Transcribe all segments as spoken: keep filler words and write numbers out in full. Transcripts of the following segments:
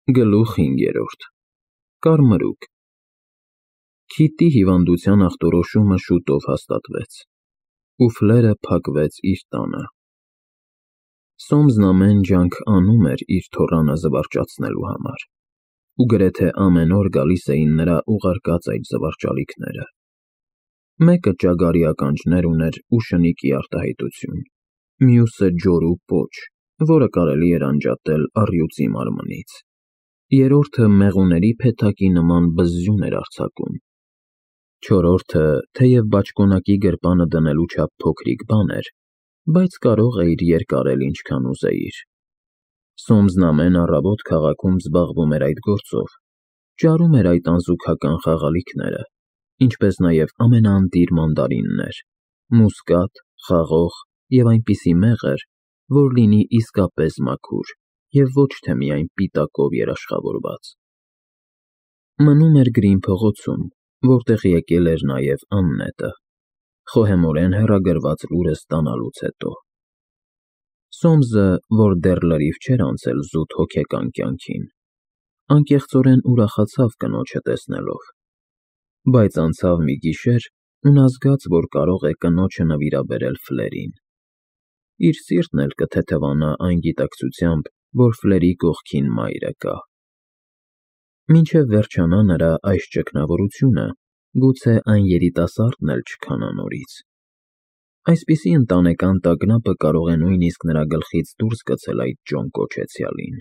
Գլուխ հինգերորդ Կարմրուկ Քիթի հիվանդության ախտորոշումը շուտով հաստատվեց, ու Ֆլերը փակվեց իր տանը։ Սոմսն ամեն ջանք անում էր իր թոռանը զվարճացնելու համար, ու գրեթե ամեն օր գալիս էին նրա ուղարկած այդ զվարճալիքները։ Մեկը ճագարի ականջներ ուներ ու շնիկի արտահայտություն, մյուսը ջորու պոչ, որը կարելի էր անջատել առյուծի մարմնից, երրորդը մեղուների փեթակի նման բզզյուն էր արձակում, չորրորդը, թեև բաճկոնակի գրպանը դնելու չափ փոքրիկ բան էր, բայց կարող էիր երկարել ինչքան ուզեիր։ Սոմսն ամեն առավոտ քաղաքում զբաղվում էր այդ գործով, ճարում էր այդ անզուգական խաղալիքները, ինչպես նաև ամենաընտիր մանդարիններ, մուսկատ, խաղող և այնպիսի մեղր, որ լինի իսկապես մաքուր և ոչ թե միայն պիտակով երաշխավորված։ Մնում էր Գրին փողոցում, որտեղ եկել էր նաև Աննետը, խոհեմորեն հեռագրված լուրը ստանալուց հետո։ Սոմսը, որ դեռ լրիվ չէր անցել զուտ հոգեկան կյանքին, անկեղծորեն ուրախացավ կնոջը տեսնելով, բայց անցավ մի գիշեր ու նա զգաց, որ կարող է կնոջը նվիրաբերել Ֆլերին։ Իր սիրտն էլ կթեթևանա այն գիտակցությամբ, որ Ֆլերի կողքին մայրը կա։ Մինչև վերջանա նրա այս ճգնավորությունը, գուցե այն երիտասարդն էլ չքանա նորից։ Այսպիսի ընտանեկան տագնապը կարող է նույնիսկ նրա գլխից դուրս գցել այդ Ջոն կոչեցյալին։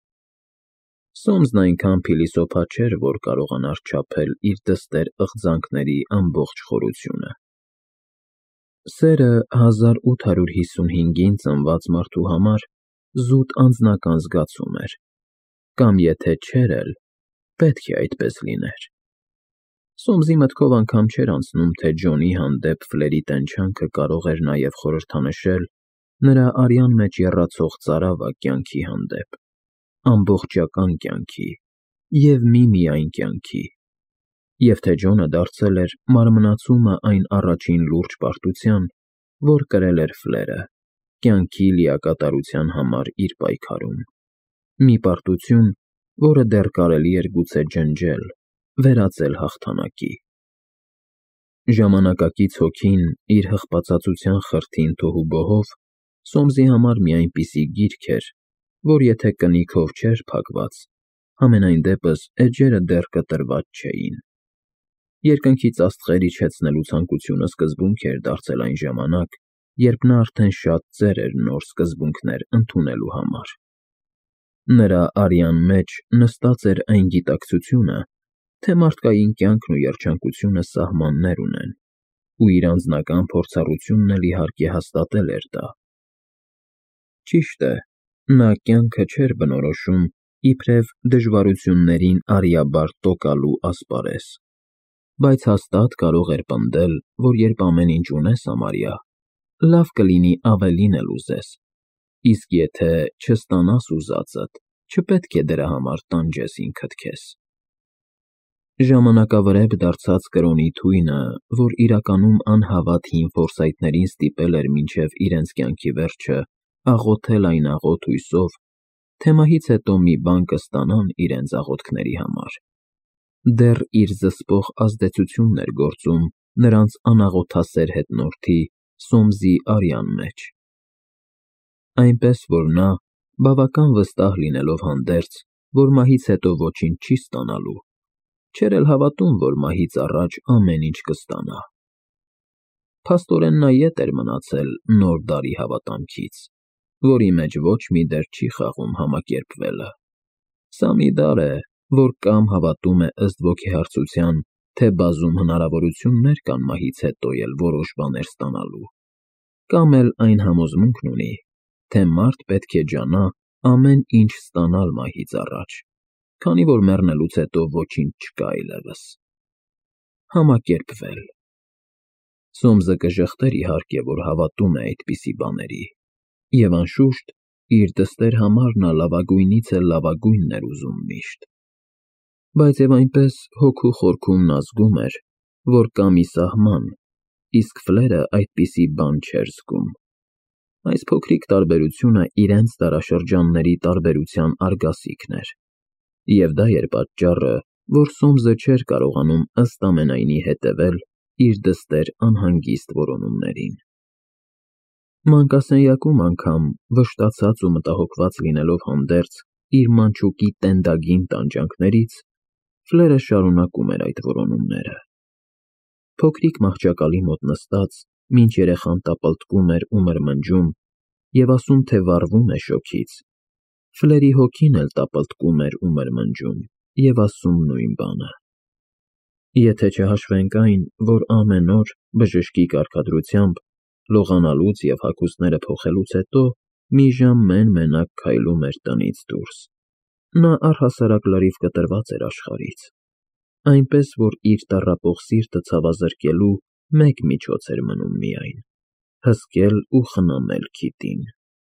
Սոմսն այնքան փիլիսոփա չէր, որ կարողանար չափել իր դստեր ըղձանքների ամբողջ խորությունը։ Սերը հազար ութ հարյուր հիսունհինգին ծնված մարդու համար զուտ անձնական զգացում էր, կամ եթե չէր էլ, պետք է այդպես լիներ։ Սոմսի մտքով անգամ չէր անցնում, թե Ջոնի հանդեպ Ֆլերի տենչանքը կարող էր նաև խորհրդանշել նրա արյան մեջ եռացող ծարավը կյանքի հանդեպ, ամբողջական կյանքի և միմիայն կյանքի, և թե Ջոնը դարձել էր մարմնացումը այն առաջին լուրջ պարտության, որ կրել էր Ֆլերը, կյանքի լիակատարության համար իր պայքարում, մի պարտություն, որը դեռ կարելի էր գուցե ջնջել, վերածել հաղթանակի։ Ժամանակակից հոգին իր հղպածածության խրթին թոհուբոհով Սոմսի համար մի այնպիսի գիրք էր, որ եթե կնիքով չէր փակված, համենայն դեպս էջերը դեռ կտրված չէին։ Երկնքից աստղեր իջեցնելու ցանկությունը սկզբունք էր դարձել այն ժամանակ, երբ նա արդեն շատ ծեր էր նոր սկզբունքներ ընդունելու համար։ Նրա արյան մեջ նստած էր այն գիտակցությունը, թե մարդկային կյանքն ու երջանկությունը սահմաններ ունեն, ու իր անձնական փորձառությունն էլ իհարկե հաստատել էր դա։ Ճիշտ է, նա կյանքը չէր բնորոշում իբրև դժվարություններին արիաբար տոկալու ասպարեզ, բայց հաստատ կարող էր պնդել, որ երբ ամեն ինչ ունես համարյա, լավ կլինի ավելին էլ ուզես, իսկ եթե չստանաս ուզածդ, չպետք է դրա համար տանջես ինքդ քեզ։ Ժամանակավրեպ դարձած կրոնի թույնը, որ իրականում անհավատ հին ֆորսայթներին ստիպել էր մինչև իրենց կյանքի վերջը աղոթել այն աղոտ հույսով, թե մահից հետո մի բան կստանան իրենց աղոթքների համար, դեռ իր զսպող ազդեցությունն էր գործում նրանց անաղոթասեր հետնորդի Սոմսի արյան մեջ։ Այնպես որ նա, բավական վստահ լինելով հանդերձ, որ մահից հետո ոչինչ չի ստանալու, չէր էլ հավատում, որ մահից առաջ ամեն ինչ կստանա։ Փաստորեն նա ետ էր մնացել նոր դարի հավատամքից, որի մեջ ոչ մի դեր չի խաղում համակերպվելը։ Սա մի դար է, որ կամ հավատում է ըստ ոգեհարցության, թե բազում հնարավորություններ կան մահից հետո էլ որոշ բաներ ստանալու, կամ էլ այն համոզմունքն ունի, թե մարդ պետք է ջանա ամեն ինչ ստանալ մահից առաջ, քանի որ մեռնելուց հետո ոչինչ չկա այլևս։ Համակերպվել։ Սոմսը կժխտեր իհարկե, որ հավատում է այդպիսի բաների, և անշուշտ, իր դստեր համար նա լավագույնից էլ լավագույնն էր ուզում միշտ։ Բայց և այնպես հոգու խորքում նա զգում էր, որ կա մի սահման, իսկ Ֆլերը այդպիսի բան չէր զգում։ Այս փոքրիկ տարբերությունը իրենց դարաշրջանների տարբերության արգասիքն էր։ Եվ դա էր պատճառը, որ Սոմսը չէր կարողանում ըստ ամենայնի հետևել իր դստեր անհանգիստ որոնումներին։ Մանկասենյակում անգամ, վշտացած ու մտահոգված լինելով հանդերձ իր մանչուկի տենդագին տանջանքներից, Ֆլերը շարունակում էր այդ որոնումները։ Փոքրիկ մահճակալի մոտ նստած, մինչ երեխան տապալտվում էր ու մրմնջում և ասում, թե վառվում է շոգից, Ֆլերի հոգին էլ տապալտվում էր ու մրմնջում և ասում նույն բանը։ Եթե չհաշվենք այն, որ ամեն օր, բժշկի կարգադրությամբ, լողանալուց և հագուստները փոխելուց հետո մի ժամ մեն֊մենակ քայլում էր տնից դուրս, նա առհասարակ լրիվ կտրված էր աշխարհից, այնպես որ իր տառապող սիրտը ցավազրկելու մեկ միջոց էր մնում միայն՝ հսկել ու խնամել Քիթին։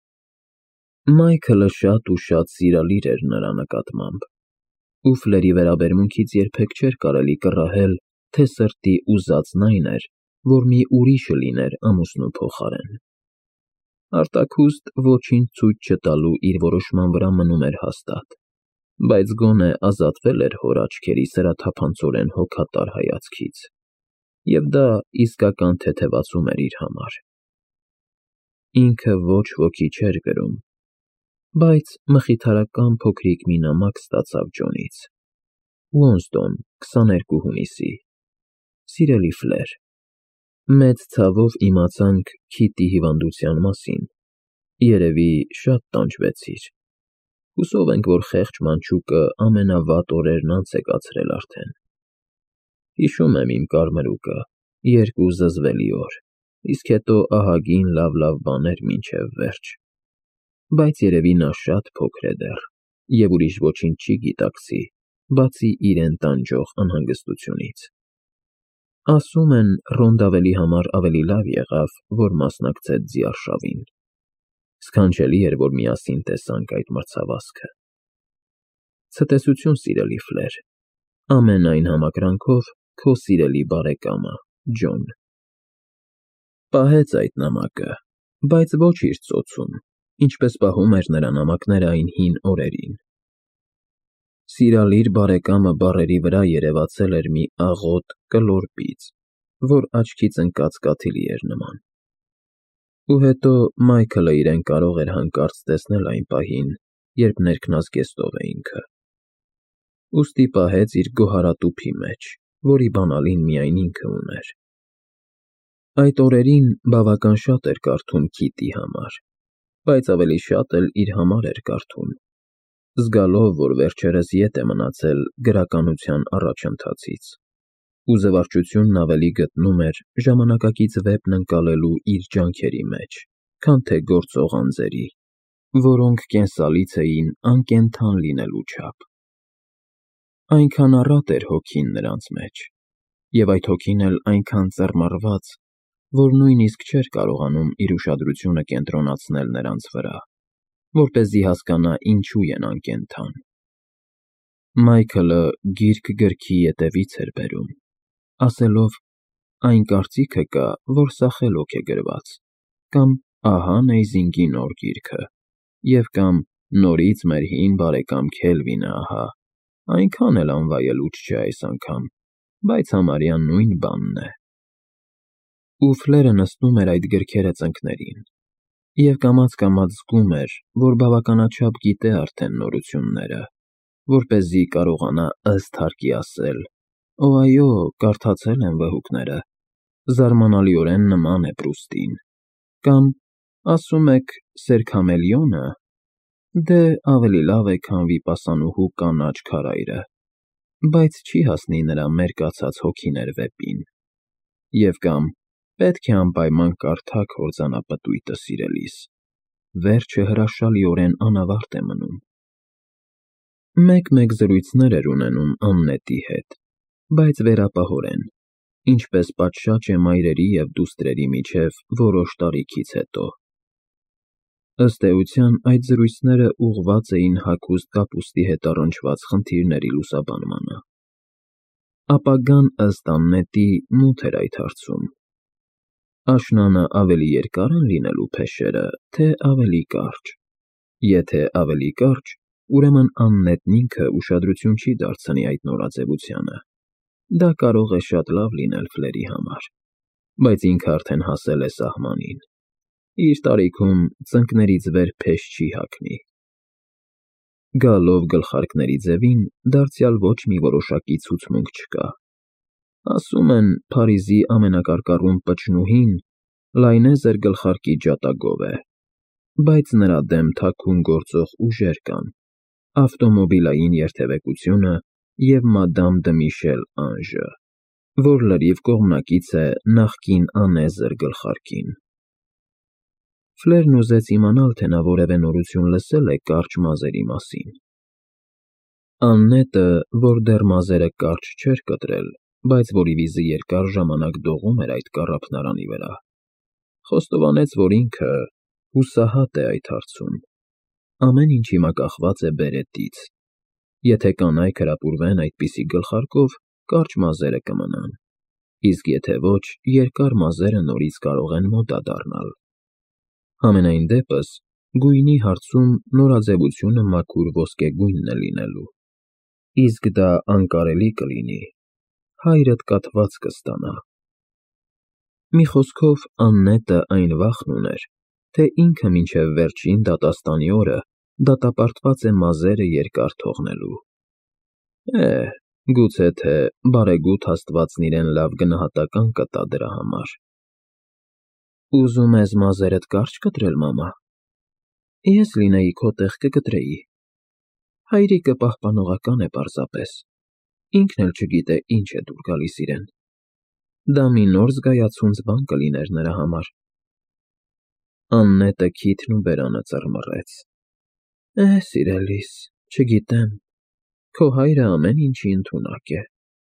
Մայքլը շատ ու շատ սիրալիր էր նրա նկատմամբ, ու Ֆլերի վերաբերմունքից երբեք չէր կարելի կռահել, թե սրտի ուզածն այն էր, որ մի ուրիշը լիներ ամուսնու փոխարեն։ Արտաքուստ ոչինչ ցույց չտալու իր որոշման վրա մնում էր հաստատ, բայց գոնե ազատվել էր հոր աչքերի սրաթափանցորեն հոգատար հայացքից, և դա իսկական թեթևացում էր իր համար։ Ինքը ոչ ոքի չէր գրում, բայց մխիթարական փոքրիկ մի նամակ ստացավ Ջոնից. Ուոնստոն, քսաներկու հունիսի Սիրելի Ֆլեր, Մեծ ցավով իմացանք Քիթի հիվանդության մասին, երևի շատ տանջվեցիր։ Հուսով ենք, որ խեղճ մանչուկը ամենավատ օրերն անց է կացրել արդեն։ Հիշում եմ իմ կարմրուկը, երկու զզվելի օր, իսկ հետո ահագին լավ-լավ բաներ մինչև վերջ, բայց երևի նա շատ փոքր է դեռ և ուրիշ ոչինչ չի գիտակցի, բացի իրեն տանջող անհանգստությունից։ Ասում են, Ռոնդավելի համար ավելի լավ եղավ, որ մասնակցեց ձիարշավին։ Սքանչելի էր, որ միասին տեսանք այդ մրցավազքը։ Ցտեսություն, սիրելի Ֆլեր, ամենայն համակրանքով քո սիրելի բարեկամը՝ Ջոն։ Պահեց այդ նամակը, բայց ոչ իր ծոցում, ինչպես պահում էր նրա նամակները այն հին օրերին։ Սիրալիր բարեկամը բառերի վրա երևացել էր մի աղոտ կլոր բիծ, որ աչքից ընկած կաթիլի էր նման։ Ու հետո Մայքլը իրեն կարող էր հանկարծ տեսնել այն պահին, երբ ներքնազգեստով է ինքը։ Ուստի պահեց իր գոհարատուփի մեջ, որի բանալին միայն ինքը ուներ։ Այդ օրերին բավական շատ էր կարդում Քիթի համար, բայց ավելի շատ էլ իր համար էր կարդում, զգալով, որ վերջերս ետ է մնացել գրականության առաջընթացից, ու զվարճությունն ավելի գտնում էր ժամանակակից վեպն ընկալելու իր ջանքերի մեջ, քան թե գործող անձերի, որոնք կենսալից էին անկենդան լինելու չափ։ Այնքան առատ էր հոգին նրանց մեջ, և այդ հոգին էլ այնքան ծռմռված, որ նույնիսկ չէր կարողանում իր ուշադրությունը կենտրոնացնել նրանց վրա, որպեսզի հասկանա ինչու են անկենդան։ Մայքլը գիրք գրքի ետևից էր բերում, ասելով. «Այն կարծիքը կա, որ սա խելոք է գրված», կամ «Ահա Նեյզինգի նոր գիրքը», և կամ «Նորից մեր հին բարեկամ Քելվինը ահա, այնքան էլ անվայելուչ չէ այս անգամ, բայց համարյա նույն բանն է»։ Ու Ֆլերը նստում էր այդ գրքերը ծնկներին, և կամաց֊կամաց զգում էր, որ բավականաչափ գիտե արդեն նորությունները, որպեսզի կարողանա ըստ հարկի ասել. «Օ, այո, կարդացել եմ վհուկները, զարմանալիորեն նման է Պրուստին», կամ «Ասում եք Սերքամելիո՞նը, դե ավելի լավ է, քան Վիպասանուհու կանաչ քարայրը, բայց չի հասնի նրա մերկացած հոգիներ վեպին», և կամ «Պետք է անպայման կարդաք հորձանապտույտը, սիրելիս, վերջը հրաշալիորեն անավարտ է մնում։ Մեկ֊մեկ զրույցներ էր ունենում Աննետի հետ, բայց վերապահորեն, ինչպես պատշաճ է մայրերի և դուստրերի միջև որոշ տարիքից հետո։ Ըստ էության, այդ զրույցները ուղղված էին հագուստ կապուստի հետ առնչված խնդիրների լուսաբանմանը։ Ապագան, ըստ Աննետի, մութ էր այդ հարցում։ Աշնանը ավելի երկա՞ր են լինելու փեշերը, թե ավելի կարճ։ Եթե ավելի կարճ, ուրեմն Աննետն ինքը ուշադրություն չի դարձնի այդ նորաձևությանը։ Դա կարող է շատ լավ լինել Ֆլերի համար, բայց ինքը արդեն հասել է սահմանին։ Իր տարիքում ծնկներից վեր փեշ չի հագնի։ Գալով գլխարկների ձևին, դարձյալ ոչ մի որոշակի ցուցմունք չկա։ Ասում են, Փարիզի ամենակարկառուն պճնուհին Լայնեզեր գլխարկի ջատագով է, բայց նրա դեմ թաքուն գործող ուժեր կան, ավտոմոբիլային երթևեկությունը և Մադամ դը Միշել Անժը, որ լրիվ կողմնակից է նախկին անեզր գլխարկին։ Ֆլերն ուզեց իմանալ, թե նա որևէ նորություն լսել է կարճ մազերի մասին։ Աննետը, որ դեռ մազերը կարճ չէր կտրել, բայց որի վիզը երկար ժամանակ դողում էր այդ կառափնարանի վրա, խոստովանեց, որ ինքը հուսահատ է այդ հարցում։ Ամեն ինչ հիմա կախված է բերետից։ Եթե կանայք հրապուրվեն այդպիսի գլխարկով, կարճ մազերը կմնան, իսկ եթե ոչ, երկար մազերը նորից կարող են մոդա դառնալ։ Համենայն դեպս, գույնի հարցում նորաձևությունը մաքուր ոսկեգույնն է լինելու, իսկ դա անկարելի կլինի, հայրդ կաթված կստանա։ Մի խոսքով, Աննետը այն վախն ուներ, թե ինքը մինչև վերջին դատաստանի օրը դատապարտված է մազերը երկար թողնելու։ Է, գուցե թե բարեգութ Աստվածն իրեն լավ գնահատական կտա դրա համար։ Ուզում ես մազերդ կարճ կտրել, մամա։ Ես լինեի քո տեղ կկտրեի։ Հայրիկը պահպանողական է պարզապես, ինքն էլ չգիտե ինչ է դուր գալիս իրեն։ Դա մի նոր զգայացունց բան կլիներ նրա համար։ Աննետը քիթն ու բերանը ծռմռեց։ Է, սիրելիս, չգիտեմ, քո հայրը ամեն ինչի ընդունակ է։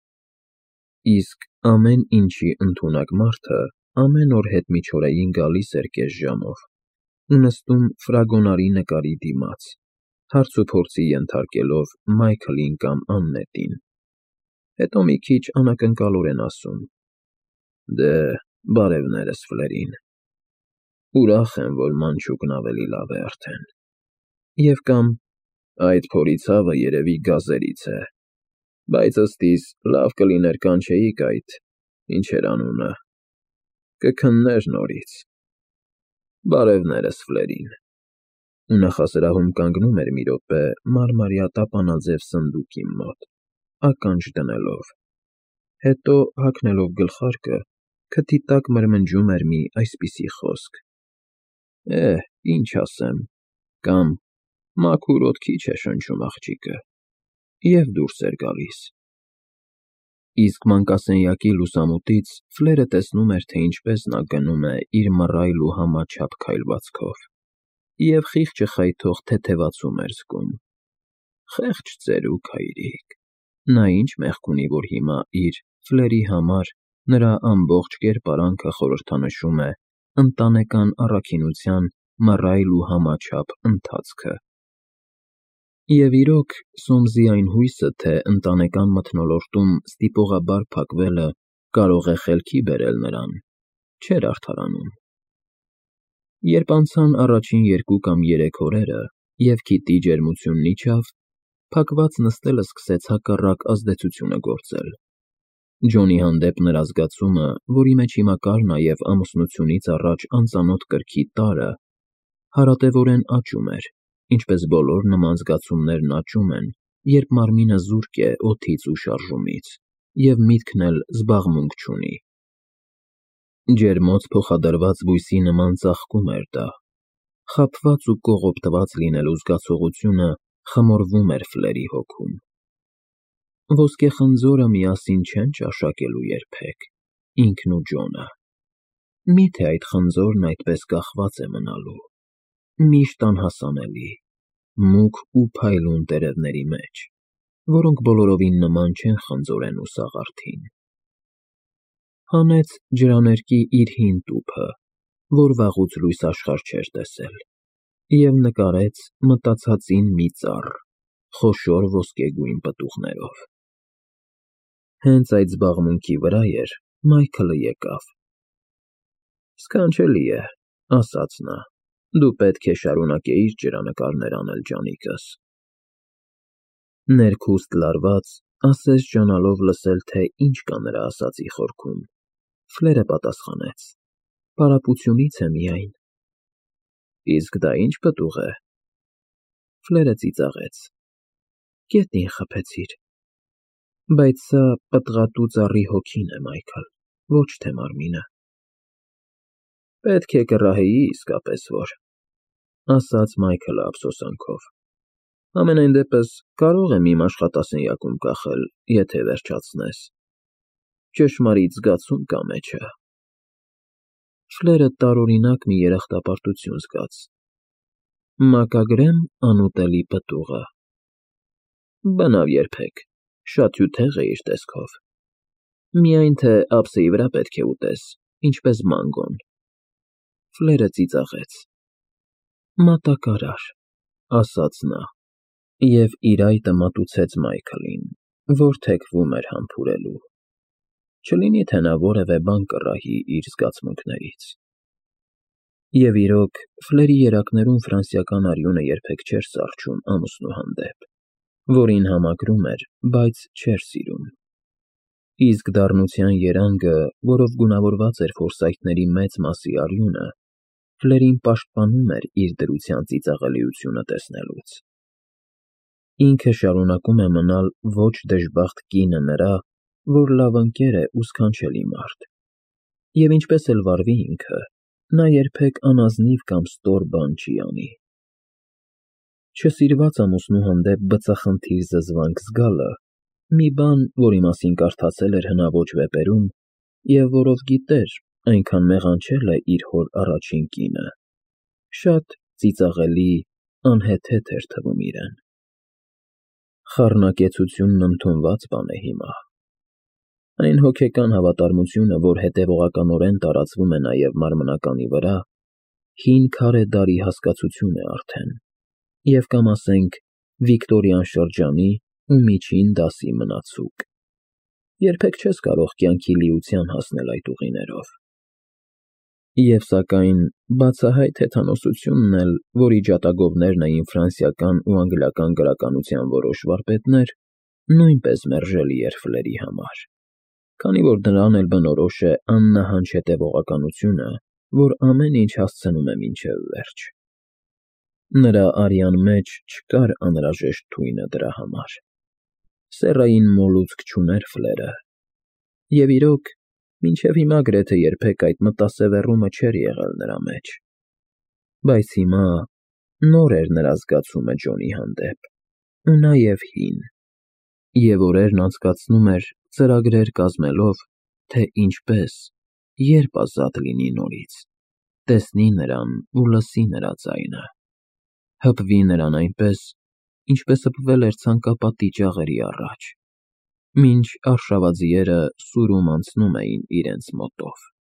Իսկ ամեն ինչի ընդունակ մարդը ամեն օր հետմիջօրեին գալիս էր կես ժամով ու նստում ֆրագոնարի նկարի դիմաց, հարցուփորձի ենթարկելով Մայքլին կամ Աննետին, հետո մի քիչ անակնկալորեն ասում. Դե, բարևներս Ֆլերին, ուրախ եմ, որ մանչուկն ավելի լավ է արդեն, և կամ այդ փորի ցավը երևի գազերից է, բայց ըստիս լավ կլիներ կանչեիք այդ, ինչ էր անունը, կքններ նորից։ Բարևներս Ֆլերին։ Ու նախասրահում կանգնում էր մի րոպե մարմարյա տապանաձև սնդուկի մոտ, ականջ դնելով, հետո հագնելով գլխարկը, քթի տակ մրմնջում էր մի այսպիսի խոսք. Է, ինչ ասեմ, կամ մաքուր օդքի չէ շնչում աղջիկը, և դուրս էր գալիս։ Իսկ մանկասենյակի լուսամուտից Ֆլերը տեսնում էր, թե ինչպես նա գնում է իր մռայլ ու համաչափ քայլվածքով, և խիղճը խայթող թեթևացում էր զգում։ Խեղճ ծերուկ հայրիկ, նա ինչ մեղք ունի, որ հիմա իր Ֆլերի համար նրա ամբողջ կերպարանքը խորհրդանշում է ընտանեկան առաքինության մռայլ ու համաչափ ընթացքը։ Եվ իրոք, Սոմսի այն հույսը, թե ընտանեկան մթնոլորտում ստիպողաբար փակվելը կարող է խելքի բերել նրան, չէր արդարանում։ Երբ անցան առաջին երկու կամ երեք օրերը, և քիթի ջերմությունն իջավ, փակված նստելը սկսեց հակառակ ազդեցությունը գործել։ Ջոնի հանդեպ նրա զգացումը, որի մեջ հիմա կար նաև ամուսնությունից առաջ անծանոթ կրքի տարրը, հարատևորեն աճում էր, ինչպես բոլոր նման զգացումներն աճում են, երբ մարմինը զուրկ է օդից ու շարժումից, և միտքն էլ զբաղմունք չունի։ Ջերմոց փոխադրված բույսի նման ծաղկում էր դա, խաբված ու կողոպտված լինելու զգացողությունը խմորվում էր Ֆլերի հոգում։ Ոսկե խնձորը միասին չեն ճաշակելու երբեք, ինքն ու Ջոնը։ Մի՞թե այդ խնձորն այդպես կախված է մնալու, միշտ անհասանելի, մուգ ու փայլուն տերևների մեջ, որոնք բոլորովին նման չեն խնձորեն ու սաղարթին։ Հանեց ջրաներկի իր հին տուփը, որ վաղուց լույս աշխարհ չէր տեսել, և նկարեց մտացածին մի ծառ, խոշոր ոսկեգույն պտուղներով։ Հենց այդ զբաղմունքի վրա էր Մայքլը եկավ։ Սքանչելի է, ասաց նա, դու պետք է շարունակեիր ջրանկարներ անել, ջանիկս, Ներքուստ լարված, ասես ջանալով լսել, թե ինչ կա նրա ասածի խորքում, Ֆլերը պատասխանեց. պարապությունից է միայն։ Իսկ դա ինչ պտուղ է։ Ֆլերը ծիծաղեց. գետնին խփեցիր։ Բայց սա պտղատու ծառի հոգին է, Մայքլ, ոչ թե մարմինը։ Պետք է կռահեի իսկապես որ, ասաց Մայքլը ափսոսանքով։ Ամենայն դեպս կարող եմ իմ աշխատասենյակում կախել, եթե վերջացնես։ Ճշմարիտ զգացում կա մեջը։ Ֆլերը տարօրինակ մի երախտապարտություն զգաց։ Մակագրեմ անուտելի պտուղը։ Բնավ երբեք, շատ հյութեղ է իր տեսքով։ Միայն թե ափսեի վրա պետք է ուտես, ինչպես մանգոն։ Ֆլերը ծիծաղեց։ Մատակարար, ասաց նա, և իր այտը մատուցեց Մայքլին, որ թեքվում էր համբուրելու։ Չլինի թե նա որևէ բան կռահի իր զգացմունքներից։ Եվ իրոք, Ֆլերի երակներում ֆրանսիական արյունը երբեք չէր սառչում ամուսնու հանդեպ, որին համակրում էր, բայց չէր սիրում։ Իսկ դառնության երանգը, որով գունավորված էր ֆորսայթների մեծ մասի արյունը, Ֆլերին պաշտպանում էր իր դրության ծիծաղելիությունը տեսնելուց։ Ինքը շարունակում է մնալ ոչ դժբախտ կինը նրա, որ լավ ընկեր է ու սքանչելի մարդ։ Եվ ինչպես էլ վարվի ինքը, նա երբեք անազնիվ կամ ստոր բան չի անի։ Չսիրված ամուսնու հանդեպ բծախնդիր զզվանք զգալը, մի բան, որի մասին կարդացել էր հնաոճ վեպերում, և որով գիտեր, այնքան մեղանչել է իր հոր առաջին կինը, շատ ծիծաղելի, անհեթեթ էր թվում իրեն։ Խառնակեցությունն ընդունված բան է հիմա։ Այն հոգեկան հավատարմությունը, որ հետևողականորեն տարածվում է նաև մարմնականի վրա, հին քարե դարի հասկացություն է արդեն, և կամ ասենք վիկտորյան շրջանի ու միջին դասի մնացուկ։ Երբեք չես կարող կյանքի լիության հասնել այդ ուղիներով։ Եվ սակայն բացահայտ հեթանոսությունն էլ, որի ջատագովներն էին ֆրանսիական ու անգլիական գրականության որոշ վարպետներ, նույնպես մերժելի էր Ֆլերի համար, քանի որ նրան էլ բնորոշ է աննահանջ հետևողականությունը, որ ամեն ինչ հասցնում է մինչև վերջ։ Նրա արյան մեջ չկար անհրաժեշտ թույնը դրա համար։ Սեռային մոլուցք չուներ Ֆլերը։ Եվ իրոք, մինչև հիմա գրեթե երբեք այդ մտասևեռումը չէր եղել նրա մեջ։ Բայց հիմա նոր էր նրա զգացումը Ջոնի հանդեպ, ու նաև հին, և օրերն անցկացնում էր ծրագրեր կազմելով, թե ինչպես, երբ ազատ լինի նորից, տեսնի նրան ու լսի նրա ձայնը, հպվի նրան այնպես, ինչպես հպվել էր ցանկապատի ճաղերի առաջ, մինչ արշավաձիերը սուրում անցնում էին իրենց մոտով։